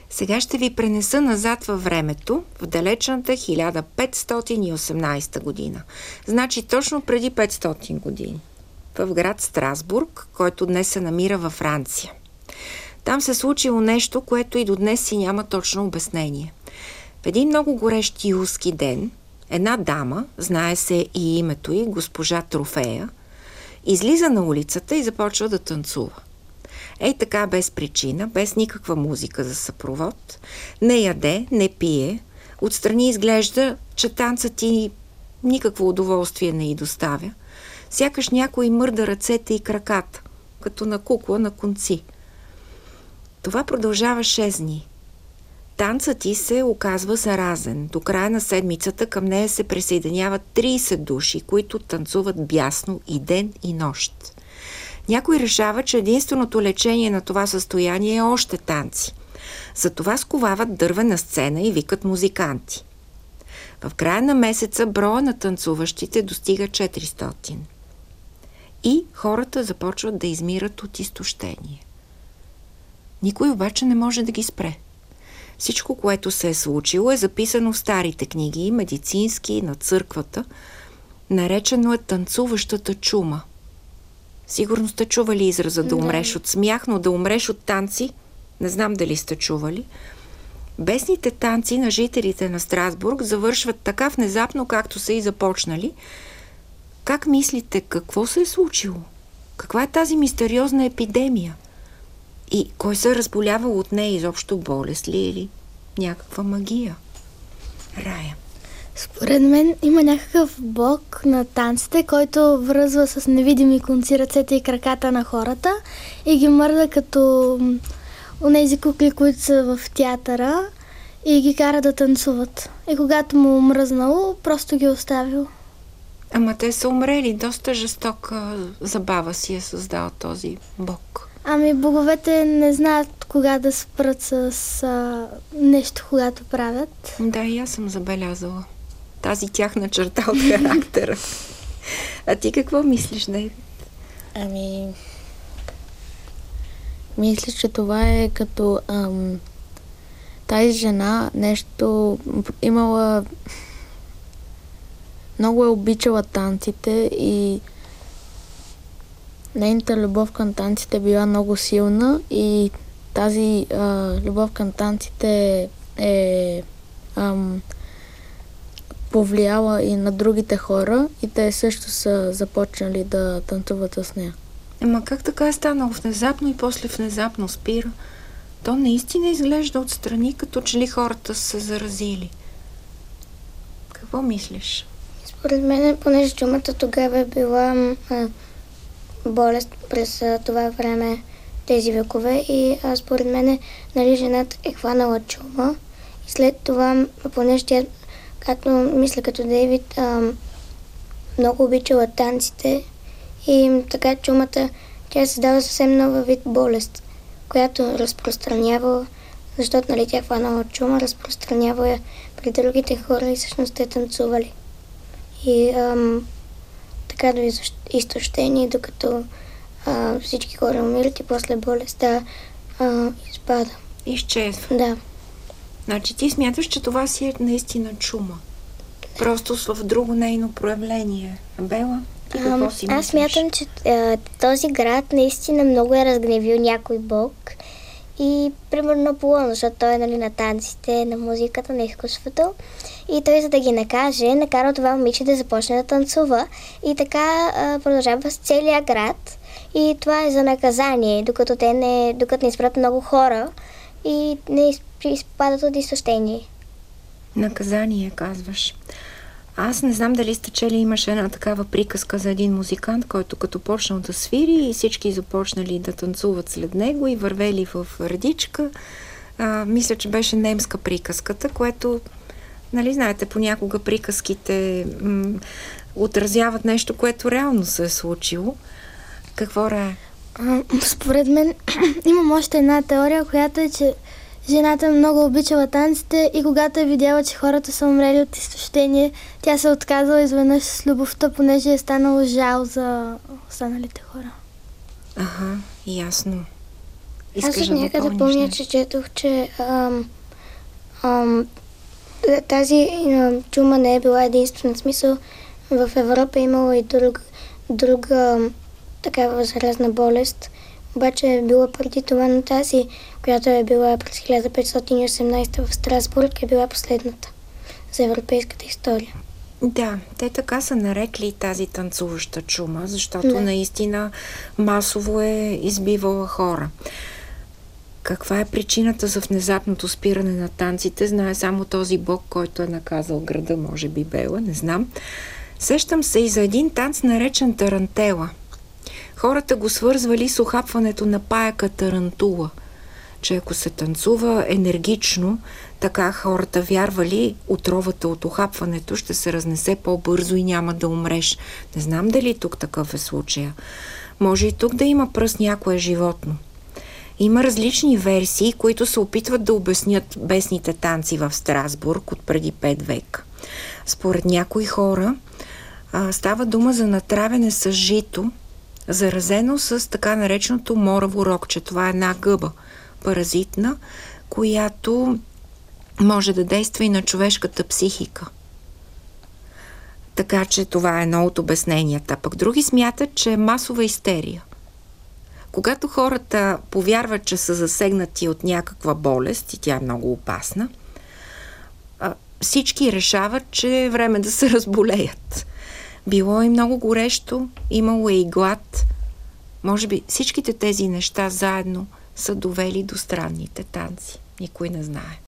Сега ще ви пренеса назад във времето, в далечната 1518 година. Значи точно преди 500 години. В град Страсбург, който днес се намира във Франция. Там се случило нещо, което и до днес си няма точно обяснение. В един много горещ юлски ден, една дама, знае се и името й, госпожа Трофея, излиза на улицата и започва да танцува. Ей така, без причина, без никаква музика за съпровод, не яде, не пие, отстрани изглежда, че танцът и никакво удоволствие не й доставя, сякаш някой мърда ръцете и краката, като на кукла на конци. Това продължава 6 дни. Танцът й се оказва заразен. До края на седмицата към нея се присъединяват 30 души, които танцуват бясно и ден и нощ. Някой решава, че единственото лечение на това състояние е още танци. Затова сковават дървена сцена и викат музиканти. В края на месеца броя на танцуващите достига 400. И хората започват да измират от изтощение. Никой обаче не може да ги спре. Всичко, което се е случило, е записано в старите книги, медицински, на църквата. Наречено е танцуващата чума. Сигурно сте чували израза да умреш от смях, но да умреш от танци, не знам дали сте чували. Бесните танци на жителите на Страсбург завършват така внезапно, както са и започнали. Как мислите, какво се е случило? Каква е тази мистериозна епидемия? И кой се е разболявал от нея, изобщо болест ли или някаква магия? Рая. Според мен има някакъв бог на танците, който връзва с невидими конци ръцете и краката на хората и ги мърда като онези кукли, които са в театъра и ги кара да танцуват. И когато му мръзнало, просто ги оставил. Ама те са умрели. Доста жестока забава си е създал този бог. Ами боговете не знаят кога да спрат с нещо, когато правят. Да, и аз съм забелязала тази тяхна черта от характера. А ти какво мислиш, Дейвид? Ами, мисля, че това е като тази жена нещо имала, много е обичала танците и нейната любов към танците била много силна и тази любов към танците е повлияла и на другите хора и те също са започнали да танцуват с нея. Ама как така е станало внезапно и после внезапно спира? То наистина изглежда отстрани, като че ли хората са заразили. Какво мислиш? Според мен, понеже чумата тогава е била болест през това време, тези векове и според мен, нали, жената е хванала чума и след това, понеже тя, както мисля като Дейвид, много обичала танците и така чумата, тя е създала съвсем нова вид болест, която разпространява, защото, нали, тя хванала чума, разпространява я при другите хора и всъщност те танцували. И така до изтощение, докато всички хора умират и после болестта изпада. Изчезва. Да. Значи ти смяташ, че това си е наистина чума. Просто в друго нейно проявление. Бела, ти какво си мислиш? Аз смятам, че този град наистина много е разгневил някой бог. И примерно Аполон, защото той е, нали, на танците, на музиката, на изкуството. И той, за да ги накаже, накара това момиче да започне да танцува. И така продължава с целия град. И това е за наказание, докато не изпрат много хора и не изпадат от изтощение. Наказание, казваш. Аз не знам дали сте чели, имаше една такава приказка за един музикант, който като почнал да свири и всички започнали да танцуват след него и вървели в редичка. Мисля, че беше немска приказката, което, нали знаете, понякога приказките отразяват нещо, което реално се е случило. Какво Рая? Според мен имам още една теория, която е, че жената много обичала танците и когато е видяла, че хората са умрели от изтощение, тя се отказала изведнъж с любовта, понеже е станало жал за останалите хора. Ага, ясно. Искаш Аз да някъде допълниш помня, нещо? че четох, че тази чума не е била единствена. В смисъл, в Европа е имало и друга такава заразна болест, обаче е била преди това, на тази, която е била през 1518 в Страсбург, е била последната за европейската история. Да, те така са нарекли тази танцуваща чума, защото наистина масово е избивала хора. Каква е причината за внезапното спиране на танците, знае само този бог, който е наказал града, може би Бела, не знам. Сещам се и за един танц, наречен тарантела. Хората го свързвали с ухапването на паяка тарантула, че ако се танцува енергично, така хората вярвали, отровата от ухапването ще се разнесе по-бързо и няма да умреш. Не знам дали тук такъв е случая. Може и тук да има пръст някое животно. Има различни версии, които се опитват да обяснят бесните танци в Страсбург от преди 5 века. Според някои хора става дума за натравяне с жито, заразено с така нареченото мораво рокче. Това е една гъба, паразитна, която може да действа и на човешката психика. Така че това е едно от обясненията. Пък други смятат, че е масова истерия. Когато хората повярват, че са засегнати от някаква болест и тя е много опасна, всички решават, че е време да се разболеят. Било е много горещо, имало е и глад. Може би всичките тези неща заедно са довели до странните танци. Никой не знае.